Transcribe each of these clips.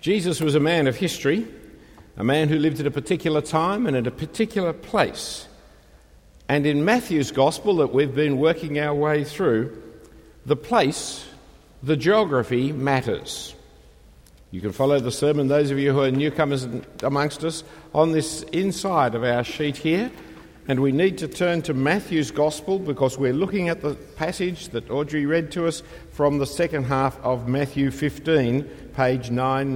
Jesus was a man of history, a man who lived at a particular time and at a particular place. And in Matthew's Gospel that we've been working our way through, the place, the geography matters. You can follow the sermon, those of you who are newcomers amongst us, on this inside of our sheet here. And we need to turn to Matthew's Gospel because we're looking at the passage that Audrey read to us from the second half of Matthew 15, page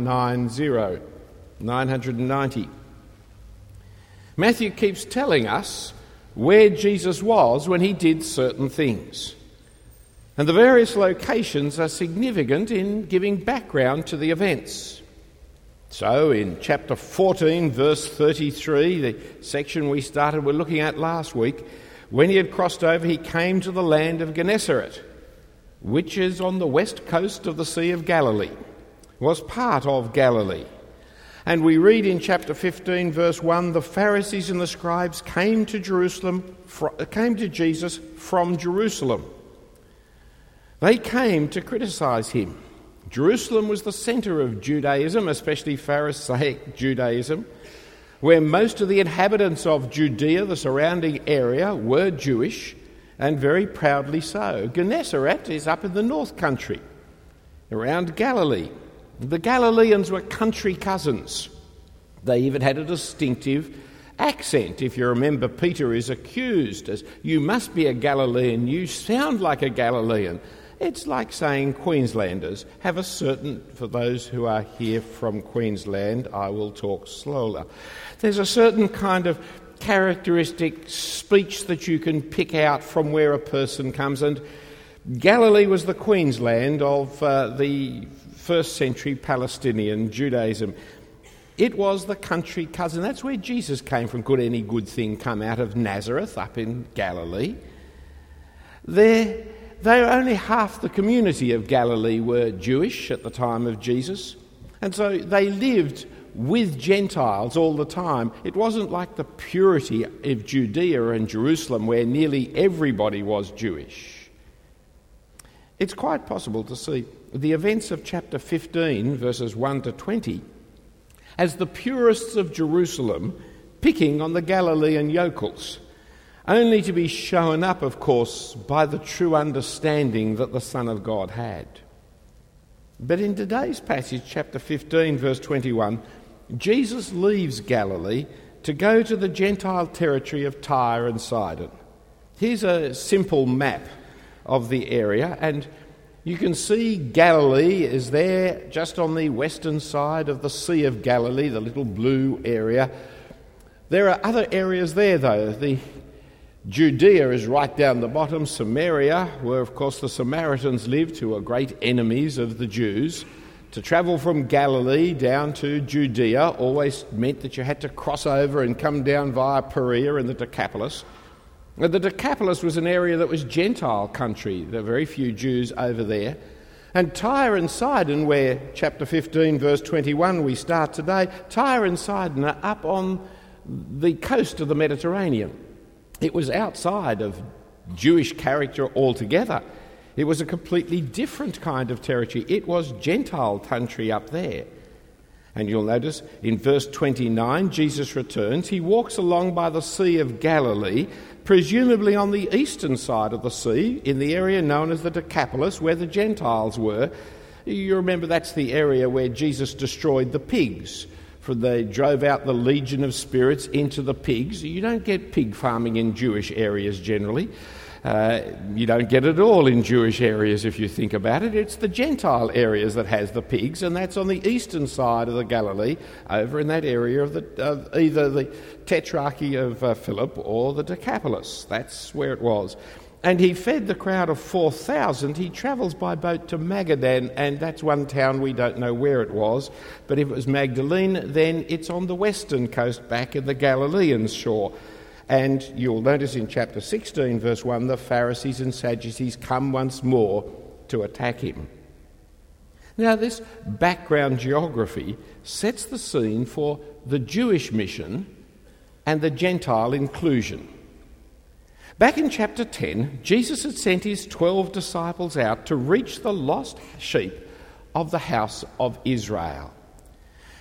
990. Matthew keeps telling us where Jesus was when he did certain things. And the various locations are significant in giving background to the events. So in chapter 14, verse 33, the section we we're looking at last week, when he had crossed over, he came to the land of Gennesaret, which is on the west coast of the Sea of Galilee, was part of Galilee. And we read in chapter 15, verse 1, the Pharisees and the scribes came to Jesus from Jerusalem. They came to criticize him. Jerusalem was the centre of Judaism, especially Pharisaic Judaism, where most of the inhabitants of Judea, the surrounding area, were Jewish, and very proudly so. Gennesaret is up in the north country, around Galilee. The Galileans were country cousins. They even had a distinctive accent. If you remember, Peter is accused as, "You must be a Galilean, you sound like a Galilean." It's like saying Queenslanders have a certain, for those who are here from Queensland, I will talk slower. There's a certain kind of characteristic speech that you can pick out from where a person comes, and Galilee was the Queensland of the first century Palestinian Judaism. It was the country cousin. That's where Jesus came from. Could any good thing come out of Nazareth up in Galilee? Only half the community of Galilee were Jewish at the time of Jesus, and so they lived with Gentiles all the time. It wasn't like the purity of Judea and Jerusalem where nearly everybody was Jewish. It's quite possible to see the events of chapter 15, verses 1 to 20, as the purists of Jerusalem picking on the Galilean yokels, only to be shown up, of course, by the true understanding that the Son of God had. But in today's passage, chapter 15, verse 21, Jesus leaves Galilee to go to the Gentile territory of Tyre and Sidon. Here's a simple map of the area, and you can see Galilee is there just on the western side of the Sea of Galilee, the little blue area. There are other areas there, though. The Judea is right down the bottom. Samaria, where of course the Samaritans lived, who were great enemies of the Jews. To travel from Galilee down to Judea always meant that you had to cross over and come down via Perea and the Decapolis. The Decapolis was an area that was Gentile country. There were very few Jews over there. And Tyre and Sidon, where chapter 15 verse 21 we start today, Tyre and Sidon are up on the coast of the Mediterranean. It was outside of Jewish character altogether. It was a completely different kind of territory. It was Gentile country up there. And you'll notice in verse 29, Jesus returns. He walks along by the Sea of Galilee, presumably on the eastern side of the sea, in the area known as the Decapolis, where the Gentiles were. You remember that's the area where Jesus destroyed the pigs. For they drove out the legion of spirits into the pigs. You don't get pig farming in Jewish areas generally. You don't get it all in Jewish areas if you think about it. It's the Gentile areas that has the pigs, and that's on the eastern side of the Galilee, over in that area of either the Tetrarchy of Philip or the Decapolis. That's where it was. And he fed the crowd of 4,000. He travels by boat to Magadan, and that's one town we don't know where it was. But if it was Magdalene, then it's on the western coast back in the Galilean shore. And you'll notice in chapter 16, verse 1, the Pharisees and Sadducees come once more to attack him. Now, this background geography sets the scene for the Jewish mission and the Gentile inclusion. Back in chapter 10, Jesus had sent his 12 disciples out to reach the lost sheep of the house of Israel.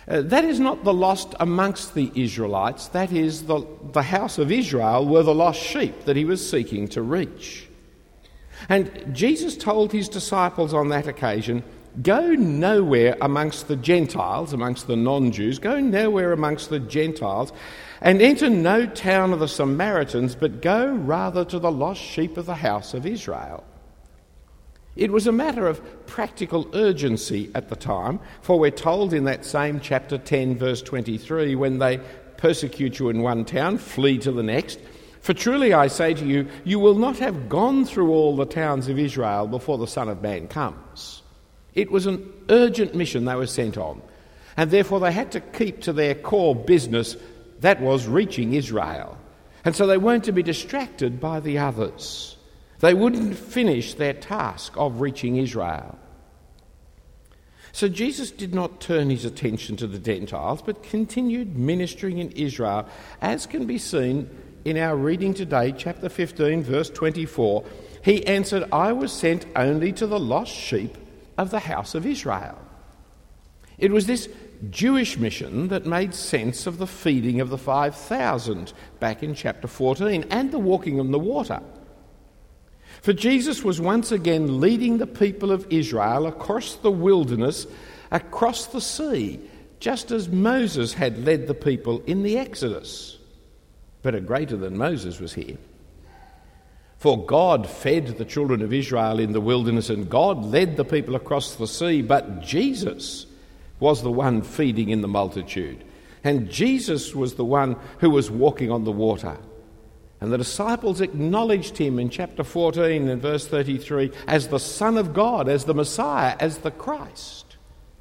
That is not the lost amongst the Israelites. That is the house of Israel were the lost sheep that he was seeking to reach. And Jesus told his disciples on that occasion, "Go nowhere amongst the Gentiles," amongst the non-Jews, "go nowhere amongst the Gentiles, and enter no town of the Samaritans, but go rather to the lost sheep of the house of Israel." It was a matter of practical urgency at the time, for we're told in that same chapter 10, verse 23, "When they persecute you in one town, flee to the next. For truly I say to you, you will not have gone through all the towns of Israel before the Son of Man comes." It was an urgent mission they were sent on, and therefore they had to keep to their core business, that was reaching Israel. And so they weren't to be distracted by the others. They wouldn't finish their task of reaching Israel. So Jesus did not turn his attention to the Gentiles, but continued ministering in Israel, as can be seen in our reading today, chapter 15, verse 24. He answered, "I was sent only to the lost sheep of the house of Israel." It was this Jewish mission that made sense of the feeding of the 5,000 back in chapter 14 and the walking on the water. For Jesus was once again leading the people of Israel across the wilderness, across the sea, just as Moses had led the people in the Exodus. But a greater than Moses was here. For God fed the children of Israel in the wilderness, and God led the people across the sea, but Jesus was the one feeding in the multitude. And Jesus was the one who was walking on the water. And the disciples acknowledged him in chapter 14 and verse 33 as the Son of God, as the Messiah, as the Christ.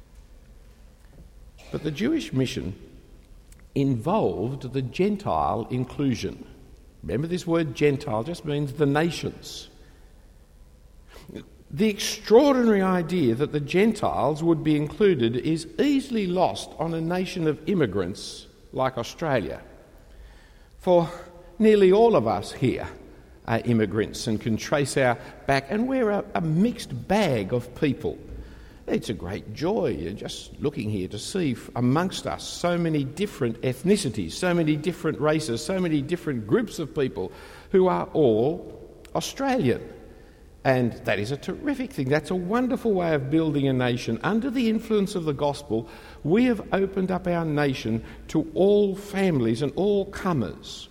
But the Jewish mission involved the Gentile inclusion. Remember, this word Gentile just means the nations. The extraordinary idea that the Gentiles would be included is easily lost on a nation of immigrants like Australia. For nearly all of us here are immigrants and can trace our back, and we're a mixed bag of people. It's a great joy just looking here to see amongst us so many different ethnicities, so many different races, so many different groups of people who are all Australian. And that is a terrific thing. That's a wonderful way of building a nation. Under the influence of the gospel, we have opened up our nation to all families and all comers.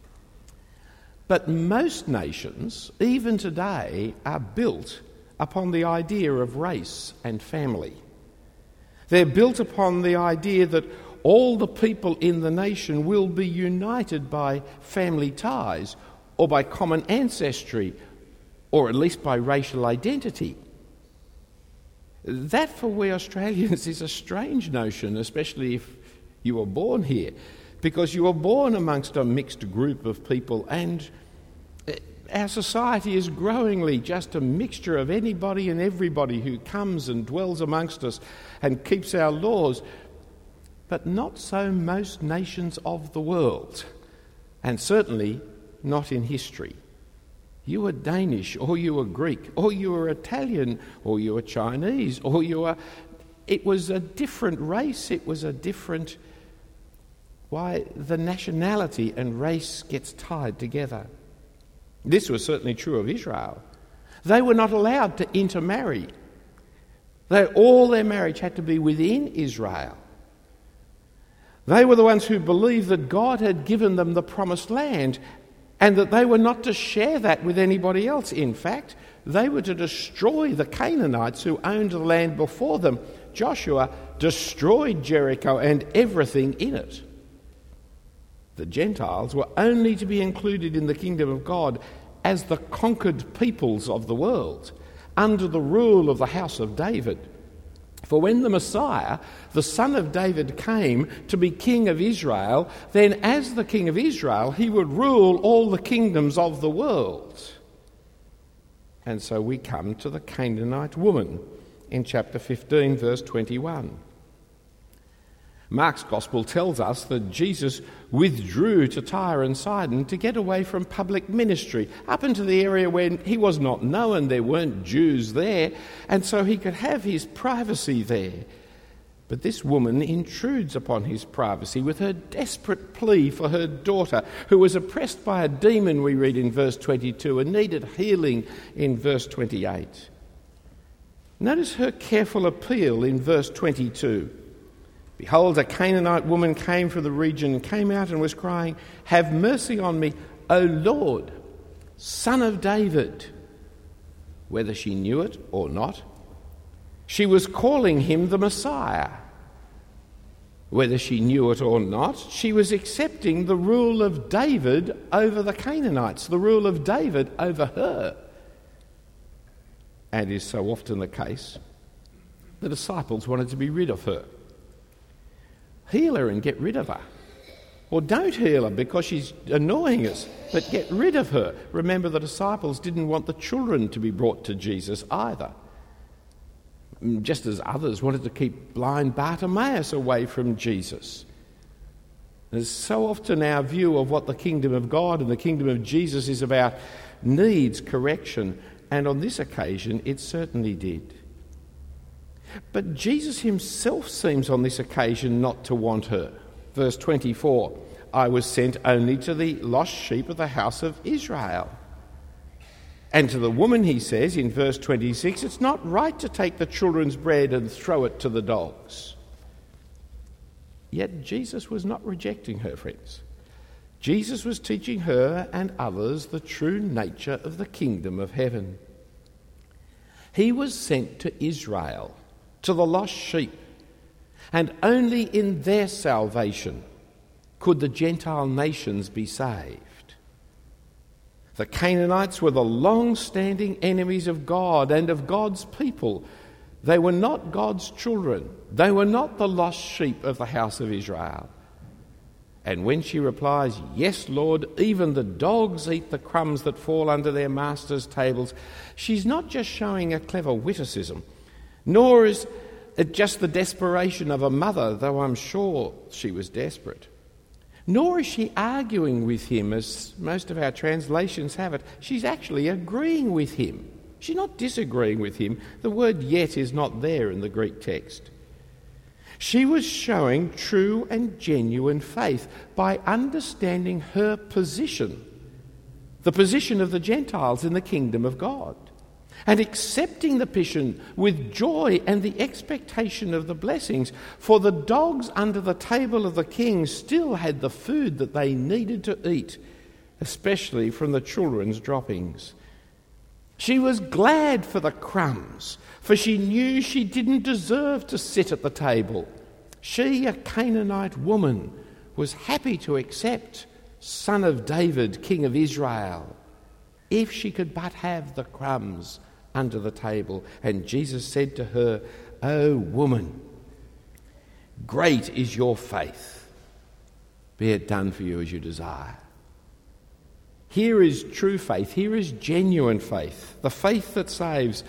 But most nations, even today, are built upon the idea of race and family. They're built upon the idea that all the people in the nation will be united by family ties or by common ancestry, or at least by racial identity. That, for we Australians, is a strange notion, especially if you were born here, because you were born amongst a mixed group of people, and our society is growingly just a mixture of anybody and everybody who comes and dwells amongst us and keeps our laws. But not so most nations of the world, and certainly not in history. You were Danish, or you were Greek, or you were Italian, or you were Chinese, or you were... It was a different race, it was a different... Why, the nationality and race gets tied together. This was certainly true of Israel. They were not allowed to intermarry. All their marriage had to be within Israel. They were the ones who believed that God had given them the promised land, and that they were not to share that with anybody else. In fact, they were to destroy the Canaanites who owned the land before them. Joshua destroyed Jericho and everything in it. The Gentiles were only to be included in the kingdom of God as the conquered peoples of the world, under the rule of the house of David. For when the Messiah, the son of David, came to be king of Israel, then as the king of Israel, he would rule all the kingdoms of the world. And so we come to the Canaanite woman in chapter 15, verse 21. Mark's Gospel tells us that Jesus withdrew to Tyre and Sidon to get away from public ministry, up into the area where he was not known, there weren't Jews there, and so he could have his privacy there. But this woman intrudes upon his privacy with her desperate plea for her daughter, who was oppressed by a demon, we read in verse 22, and needed healing in verse 28. Notice her careful appeal in verse 22. Behold, a Canaanite woman came from the region, came out and was crying, "Have mercy on me, O Lord, Son of David." Whether she knew it or not, she was calling him the Messiah. Whether she knew it or not, she was accepting the rule of David over the Canaanites, the rule of David over her. And is so often the case, the disciples wanted to be rid of her. Heal her and get rid of her. Or don't heal her because she's annoying us, but get rid of her. Remember, the disciples didn't want the children to be brought to Jesus either, just as others wanted to keep blind Bartimaeus away from Jesus. There's so often our view of what the kingdom of God and the kingdom of Jesus is about needs correction, and on this occasion it certainly did. But Jesus himself seems on this occasion not to want her. Verse 24, I was sent only to the lost sheep of the house of Israel. And to the woman, he says in verse 26, it's not right to take the children's bread and throw it to the dogs. Yet Jesus was not rejecting her, friends. Jesus was teaching her and others the true nature of the kingdom of heaven. He was sent to Israel, to the lost sheep, and only in their salvation could the Gentile nations be saved. The Canaanites were the long-standing enemies of God and of God's people. They were not God's children. They were not the lost sheep of the house of Israel. And when she replies, yes, Lord, even the dogs eat the crumbs that fall under their masters' tables, she's not just showing a clever witticism, nor is it just the desperation of a mother, though I'm sure she was desperate. Nor is she arguing with him, as most of our translations have it. She's actually agreeing with him. She's not disagreeing with him. The word yet is not there in the Greek text. She was showing true and genuine faith by understanding her position, the position of the Gentiles in the kingdom of God, and accepting the mission with joy and the expectation of the blessings. For the dogs under the table of the king still had the food that they needed to eat, especially from the children's droppings. She was glad for the crumbs, for she knew she didn't deserve to sit at the table. She, a Canaanite woman, was happy to accept Son of David, King of Israel, if she could but have the crumbs under the table. And Jesus said to her, "O woman, great is your faith. Be it done for you as you desire." Here is true faith. Here is genuine faith, the faith that saves.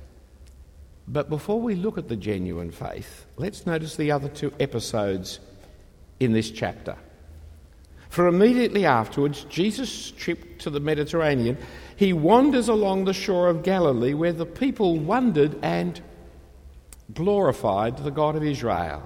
But before we look at the genuine faith, let's notice the other two episodes in this chapter. For immediately afterwards, Jesus' trip to the Mediterranean, he wanders along the shore of Galilee, where the people wondered and glorified the God of Israel.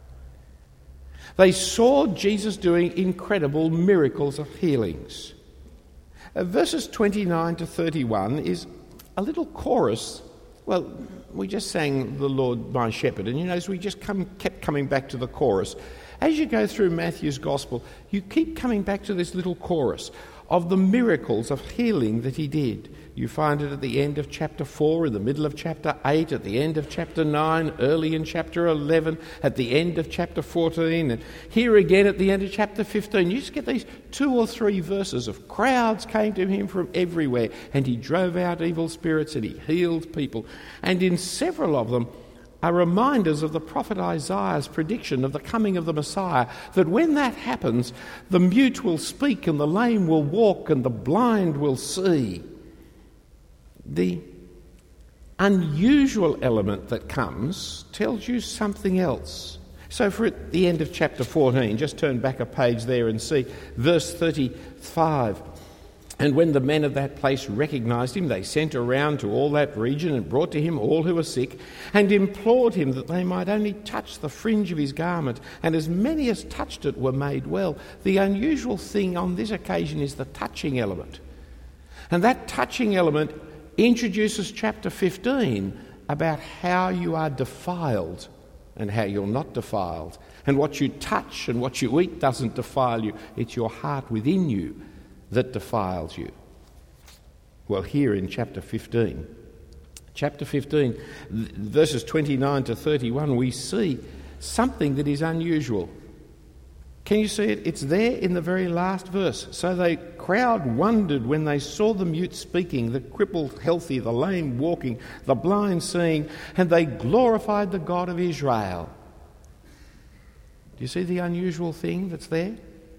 They saw Jesus doing incredible miracles of healings. Verses 29 to 31 is a little chorus. Well, we just sang "The Lord my Shepherd," and as we just kept coming back to the chorus. As you go through Matthew's Gospel, you keep coming back to this little chorus of the miracles of healing that he did. You find it at the end of chapter 4, in the middle of chapter 8, at the end of chapter 9, early in chapter 11, at the end of chapter 14, and here again at the end of chapter 15. You just get these 2 or 3 verses of crowds came to him from everywhere, and he drove out evil spirits and he healed people. And in several of them are reminders of the prophet Isaiah's prediction of the coming of the Messiah, that when that happens, the mute will speak and the lame will walk and the blind will see. The unusual element that comes tells you something else. So for at the end of chapter 14, just turn back a page there and see verse 35. And when the men of that place recognised him, they sent around to all that region and brought to him all who were sick and implored him that they might only touch the fringe of his garment, and as many as touched it were made well. The unusual thing on this occasion is the touching element. And that touching element introduces chapter 15 about how you are defiled and how you're not defiled. And what you touch and what you eat doesn't defile you. It's your heart within you that defiles you. Well, here in chapter 15, verses 29 to 31, we see something that is unusual. Can you see it? It's there in the very last verse. So the crowd wondered when they saw the mute speaking, the crippled healthy, the lame walking, the blind seeing, and they glorified the God of Israel. Do you see the unusual thing that's there?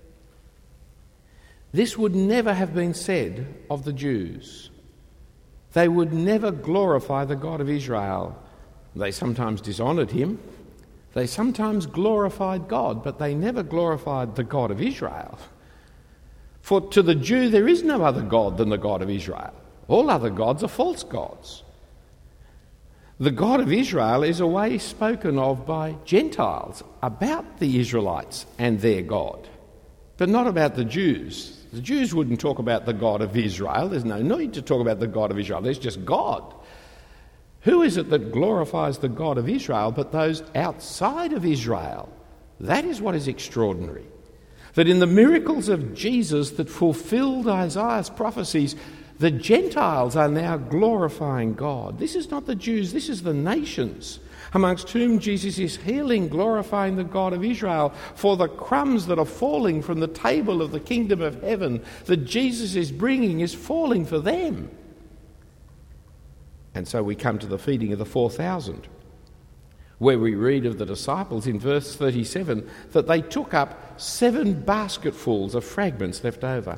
This would never have been said of the Jews. They would never glorify the God of Israel. They sometimes dishonoured him. They sometimes glorified God, but they never glorified the God of Israel. For to the Jew there is no other God than the God of Israel. All other gods are false gods. The God of Israel is a way spoken of by Gentiles about the Israelites and their God, but not about the Jews. The Jews wouldn't talk about the God of Israel. There's no need to talk about the God of Israel. There's just God. Who is it that glorifies the God of Israel but those outside of Israel? That is what is extraordinary. That in the miracles of Jesus that fulfilled Isaiah's prophecies, the Gentiles are now glorifying God. This is not the Jews, this is the nations, amongst whom Jesus is healing, glorifying the God of Israel for the crumbs that are falling from the table of the kingdom of heaven that Jesus is bringing is falling for them. And so we come to the feeding of the 4,000, where we read of the disciples in verse 37 that they took up 7 basketfuls of fragments left over.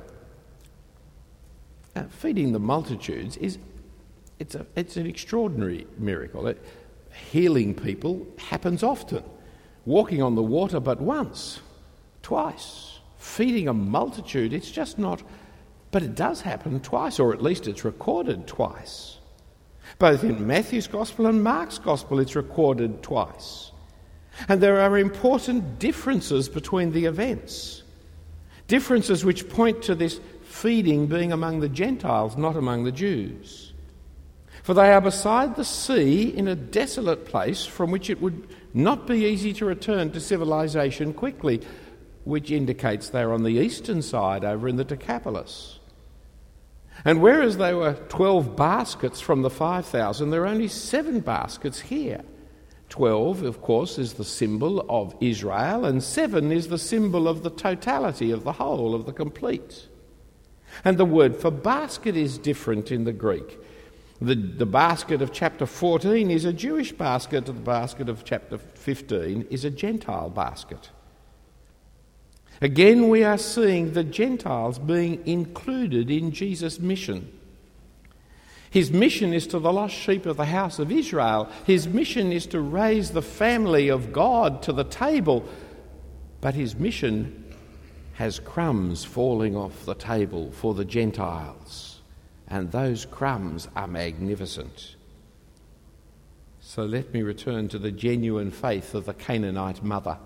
Now, feeding the multitudes it's an extraordinary miracle. Healing people happens often. Walking on the water but once, twice. Feeding a multitude, it's just not, but it does happen twice, or at least it's recorded twice. Both in Matthew's Gospel and Mark's Gospel it's recorded twice. And there are important differences between the events. Differences which point to this feeding being among the Gentiles, not among the Jews. For they are beside the sea in a desolate place from which it would not be easy to return to civilization quickly, which indicates they're on the eastern side over in the Decapolis. And whereas there were 12 baskets from the 5,000, there are only 7 baskets here. 12, of course, is the symbol of Israel, and 7 is the symbol of the totality of the whole, of the complete. And the word for basket is different in the Greek. The basket of chapter 14 is a Jewish basket, the basket of chapter 15 is a Gentile basket. Again, we are seeing the Gentiles being included in Jesus' mission. His mission is to the lost sheep of the house of Israel. His mission is to raise the family of God to the table. But his mission has crumbs falling off the table for the Gentiles. And those crumbs are magnificent. So let me return to the genuine faith of the Canaanite mother.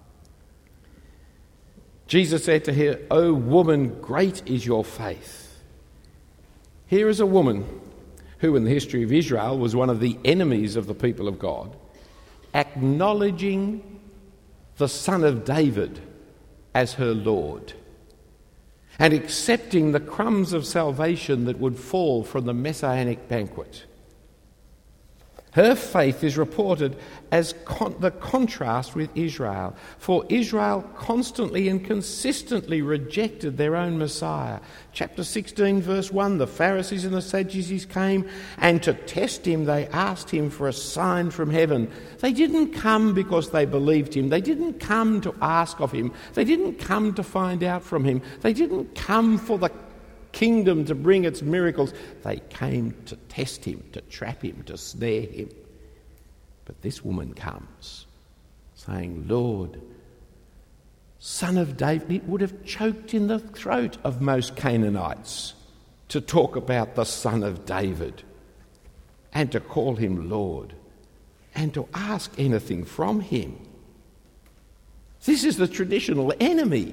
Jesus said to her, "O woman, great is your faith." Here is a woman who in the history of Israel was one of the enemies of the people of God, acknowledging the Son of David as her Lord, and accepting the crumbs of salvation that would fall from the Messianic banquet. Her faith is reported as the contrast with Israel, for Israel constantly and consistently rejected their own Messiah. Chapter 16, verse 1, the Pharisees and the Sadducees came, and to test him they asked him for a sign from heaven. They didn't come because they believed him. They didn't come to ask of him. They didn't come to find out from him. They didn't come for the kingdom to bring its miracles. They came to test him, to trap him, to snare him. But this woman comes saying, "Lord, Son of David," it would have choked in the throat of most Canaanites to talk about the Son of David and to call him Lord and to ask anything from him. This is the traditional enemy.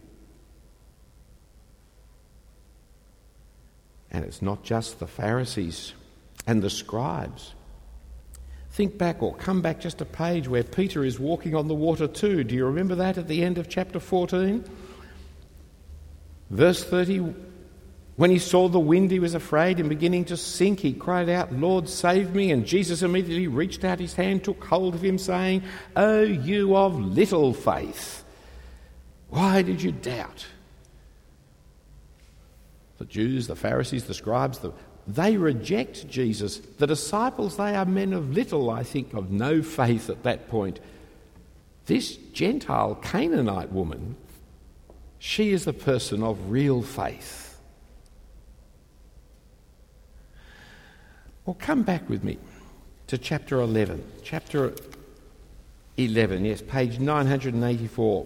And it's not just the Pharisees and the scribes. Think back or come back just a page where Peter is walking on the water too. Do you remember that at the end of chapter 14? Verse 30, when he saw the wind, he was afraid, and beginning to sink, he cried out, "Lord, save me." And Jesus immediately reached out his hand, took hold of him, saying, "O you of little faith, why did you doubt?" The Jews, the Pharisees, the scribes, they reject Jesus. The disciples, they are men of little, I think, of no faith at that point. This Gentile Canaanite woman, she is the person of real faith. Well, come back with me to chapter 11. Chapter 11, yes, page 984.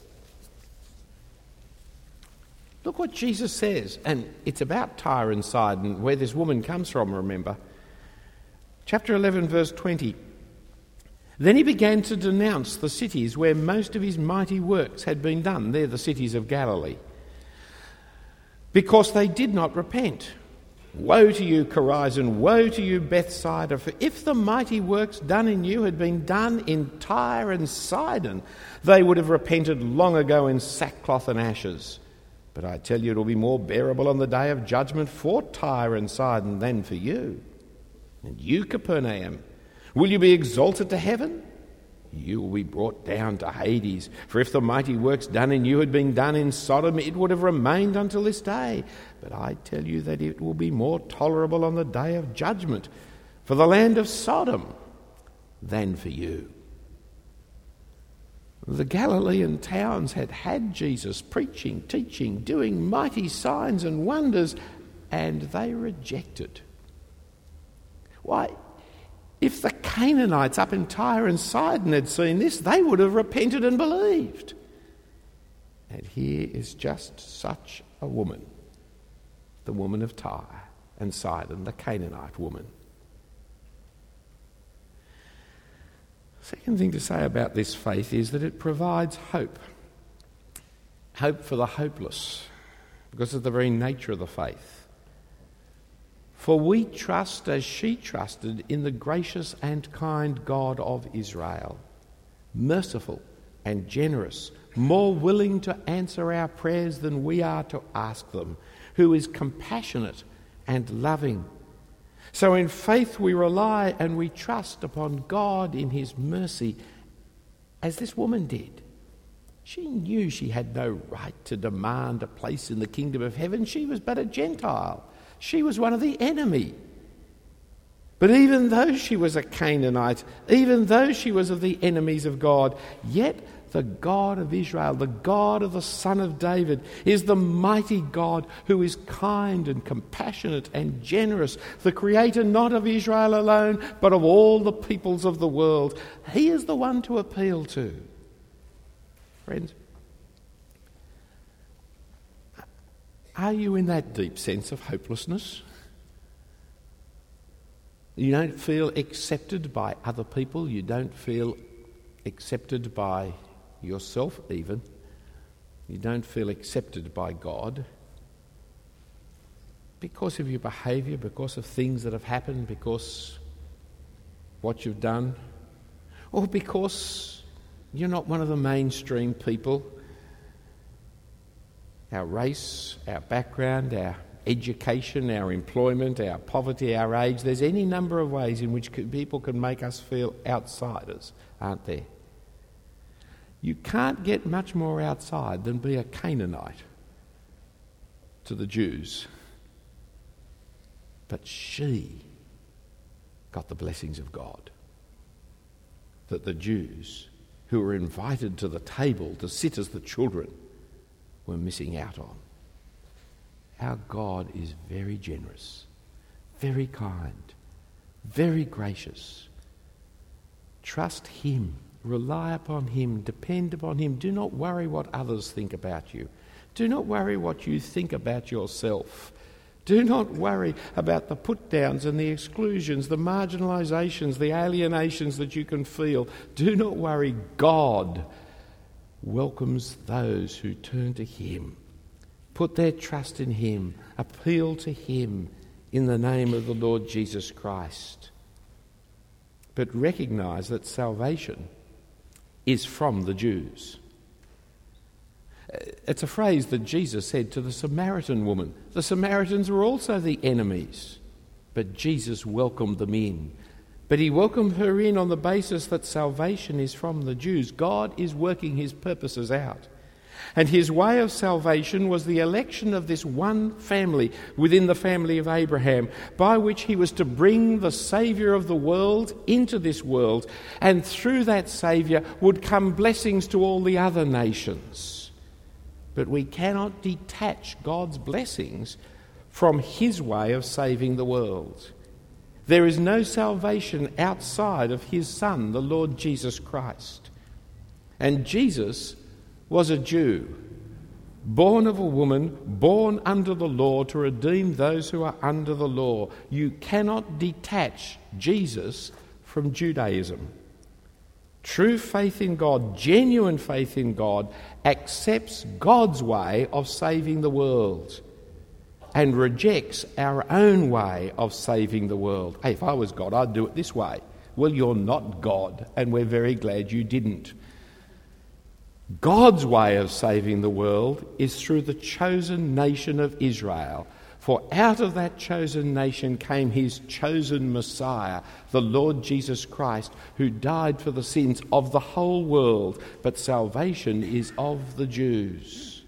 Look what Jesus says, and it's about Tyre and Sidon, where this woman comes from, remember. Chapter 11, verse 20. Then he began to denounce the cities where most of his mighty works had been done. They're the cities of Galilee. Because they did not repent. Woe to you, Chorazin! Woe to you, Bethsaida! For if the mighty works done in you had been done in Tyre and Sidon, they would have repented long ago in sackcloth and ashes. But I tell you, it will be more bearable on the day of judgment for Tyre and Sidon than for you. And you, Capernaum, will you be exalted to heaven? You will be brought down to Hades. For if the mighty works done in you had been done in Sodom, it would have remained until this day. But I tell you that it will be more tolerable on the day of judgment for the land of Sodom than for you. The Galilean towns had Jesus preaching, teaching, doing mighty signs and wonders, and they rejected. Why, if the Canaanites up in Tyre and Sidon had seen this, they would have repented and believed. And here is just such a woman, the woman of Tyre and Sidon, the Canaanite woman. Second thing to say about this faith is that it provides hope. Hope for the hopeless, because of the very nature of the faith. For we trust as she trusted in the gracious and kind God of Israel, merciful and generous, more willing to answer our prayers than we are to ask them, who is compassionate and loving. So in faith we rely and we trust upon God in his mercy, as this woman did. She knew she had no right to demand a place in the kingdom of heaven. She was but a Gentile. She was one of the enemy. But even though she was a Canaanite, even though she was of the enemies of God, yet the God of Israel, the God of the Son of David, is the mighty God who is kind and compassionate and generous, the creator not of Israel alone, but of all the peoples of the world. He is the one to appeal to. Friends, are you in that deep sense of hopelessness? You don't feel accepted by other people. You don't feel accepted by yourself even. You don't feel accepted by God because of your behaviour, because of things that have happened, because what you've done, or because you're not one of the mainstream people. Our race, our background, our education, our employment, our poverty, our age, there's any number of ways in which people can make us feel outsiders, aren't there? You can't get much more outside than be a Canaanite to the Jews. But she got the blessings of God that the Jews who were invited to the table to sit as the children were missing out on. Our God is very generous, very kind, very gracious. Trust him. Rely upon him, depend upon him. Do not worry what others think about you. Do not worry what you think about yourself. Do not worry about the put-downs and the exclusions, the marginalisations, the alienations that you can feel. Do not worry. God welcomes those who turn to him, put their trust in him, appeal to him in the name of the Lord Jesus Christ. But recognise that salvation is from the Jews. It's a phrase that Jesus said to the Samaritan woman. The Samaritans were also the enemies, but Jesus welcomed them in. But he welcomed her in on the basis that salvation is from the Jews. God is working his purposes out. And his way of salvation was the election of this one family within the family of Abraham, by which he was to bring the Saviour of the world into this world, and through that Saviour would come blessings to all the other nations. But we cannot detach God's blessings from his way of saving the world. There is no salvation outside of his Son, the Lord Jesus Christ. And Jesus was a Jew, born of a woman, born under the law to redeem those who are under the law. You cannot detach Jesus from Judaism. True faith in God, genuine faith in God, accepts God's way of saving the world and rejects our own way of saving the world. Hey, if I was God, I'd do it this way. Well, you're not God, and we're very glad you didn't. God's way of saving the world is through the chosen nation of Israel. For out of that chosen nation came his chosen Messiah, the Lord Jesus Christ, who died for the sins of the whole world, but salvation is of the Jews.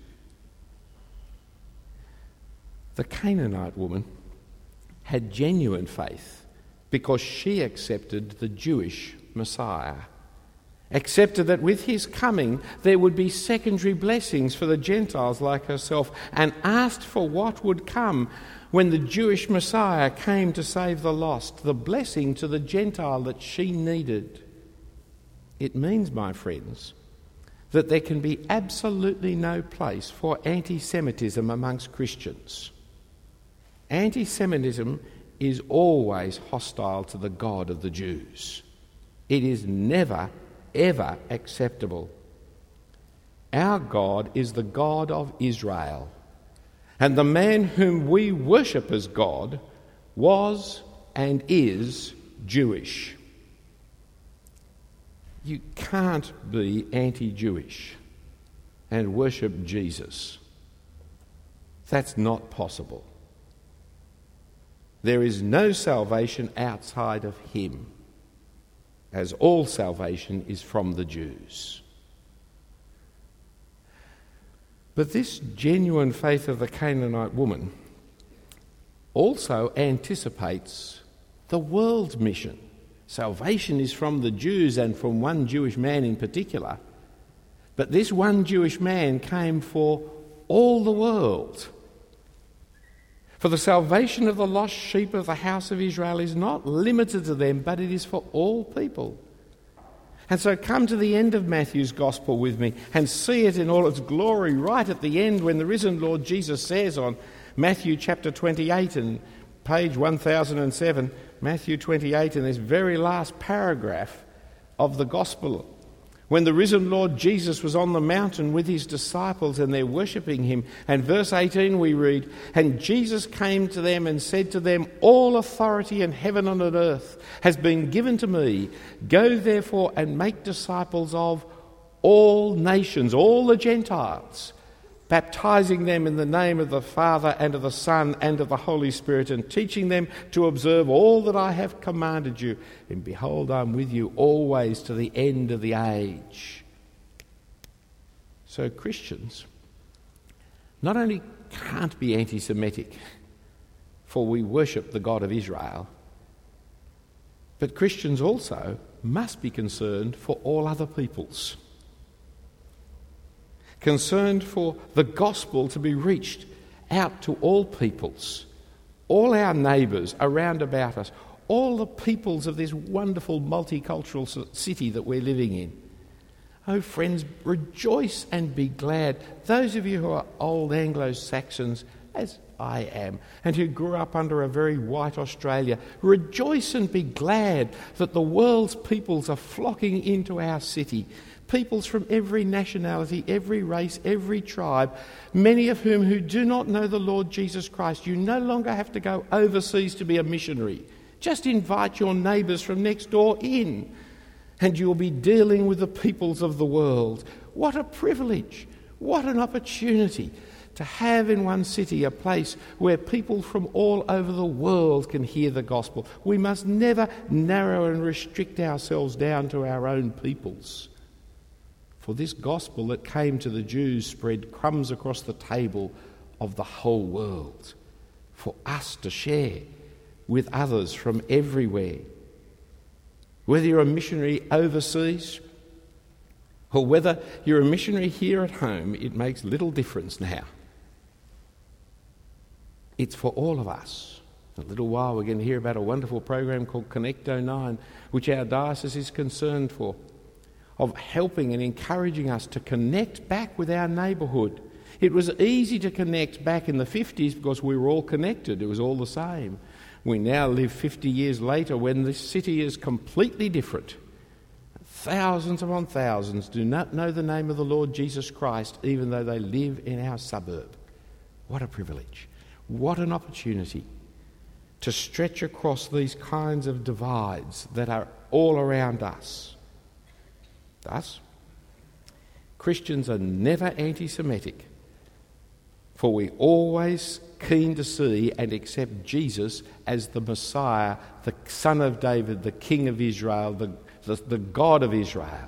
The Canaanite woman had genuine faith because she accepted the Jewish Messiah, accepted that with his coming there would be secondary blessings for the Gentiles like herself, and asked for what would come when the Jewish Messiah came to save the lost, the blessing to the Gentile that she needed. It means, my friends, that there can be absolutely no place for anti-Semitism amongst Christians. Anti-Semitism is always hostile to the God of the Jews. It is never, ever acceptable. Our God is the God of Israel, and the man whom we worship as God was and is Jewish. You can't be anti-Jewish and worship Jesus. That's not possible. There is no salvation outside of him, as all salvation is from the Jews. But this genuine faith of the Canaanite woman also anticipates the world's mission. Salvation is from the Jews and from one Jewish man in particular. But this one Jewish man came for all the world. For the salvation of the lost sheep of the house of Israel is not limited to them, but it is for all people. And so come to the end of Matthew's Gospel with me and see it in all its glory right at the end when the risen Lord Jesus says on Matthew chapter 28 and page 1007, Matthew 28 in this very last paragraph of the Gospel, when the risen Lord Jesus was on the mountain with his disciples and they're worshipping him. And verse 18 we read, "And Jesus came to them and said to them, 'All authority in heaven and on earth has been given to me. Go therefore and make disciples of all nations,'" all the Gentiles, "'baptizing them in the name of the Father and of the Son and of the Holy Spirit, and teaching them to observe all that I have commanded you. And behold, I'm with you always to the end of the age.'" So Christians not only can't be anti-Semitic, for we worship the God of Israel, but Christians also must be concerned for all other peoples. Concerned for the gospel to be reached out to all peoples, all our neighbours around about us, all the peoples of this wonderful multicultural city that we're living in. Oh friends, rejoice and be glad. Those of you who are old Anglo-Saxons, as I am, and who grew up under a very white Australia, rejoice and be glad that the world's peoples are flocking into our city. Peoples from every nationality, every race, every tribe, many of whom who do not know the Lord Jesus Christ. You no longer have to go overseas to be a missionary. Just invite your neighbours from next door in, and you'll be dealing with the peoples of the world. What a privilege! What an opportunity to have in one city a place where people from all over the world can hear the gospel. We must never narrow and restrict ourselves down to our own peoples. For this gospel that came to the Jews spread crumbs across the table of the whole world for us to share with others from everywhere. Whether you're a missionary overseas or whether you're a missionary here at home, it makes little difference now. It's for all of us. In a little while we're going to hear about a wonderful program called Connect 09, which our diocese is concerned for, of helping and encouraging us to connect back with our neighbourhood. It was easy to connect back in the 50s because we were all connected. It was all the same. We now live 50 years later when this city is completely different. Thousands upon thousands do not know the name of the Lord Jesus Christ, even though they live in our suburb. What a privilege. What an opportunity to stretch across these kinds of divides that are all around us. Thus, Christians are never anti-Semitic, for we're always keen to see and accept Jesus as the Messiah, the Son of David, the King of Israel, the God of Israel.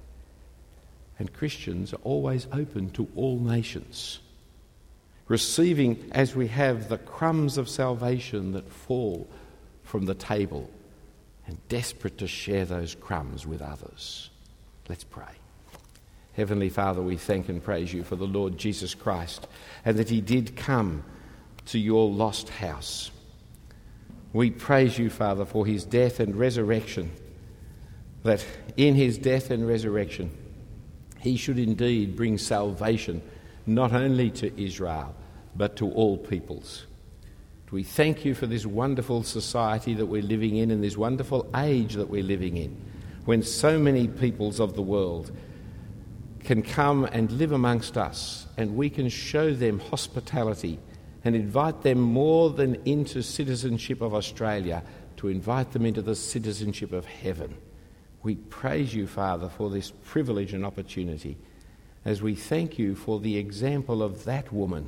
And Christians are always open to all nations, receiving as we have the crumbs of salvation that fall from the table and desperate to share those crumbs with others. Let's pray. Heavenly Father, we thank and praise you for the Lord Jesus Christ and that he did come to your lost house. We praise you, Father, for his death and resurrection, that in his death and resurrection he should indeed bring salvation not only to Israel but to all peoples. We thank you for this wonderful society that we're living in and this wonderful age that we're living in, when so many peoples of the world can come and live amongst us and we can show them hospitality and invite them more than into citizenship of Australia, to invite them into the citizenship of heaven. We praise you, Father, for this privilege and opportunity, as we thank you for the example of that woman,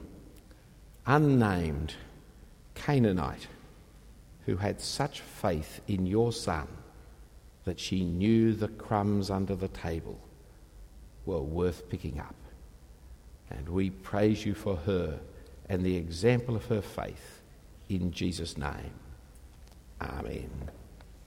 unnamed Canaanite, who had such faith in your Son that she knew the crumbs under the table were worth picking up. And we praise you for her and the example of her faith in Jesus' name. Amen.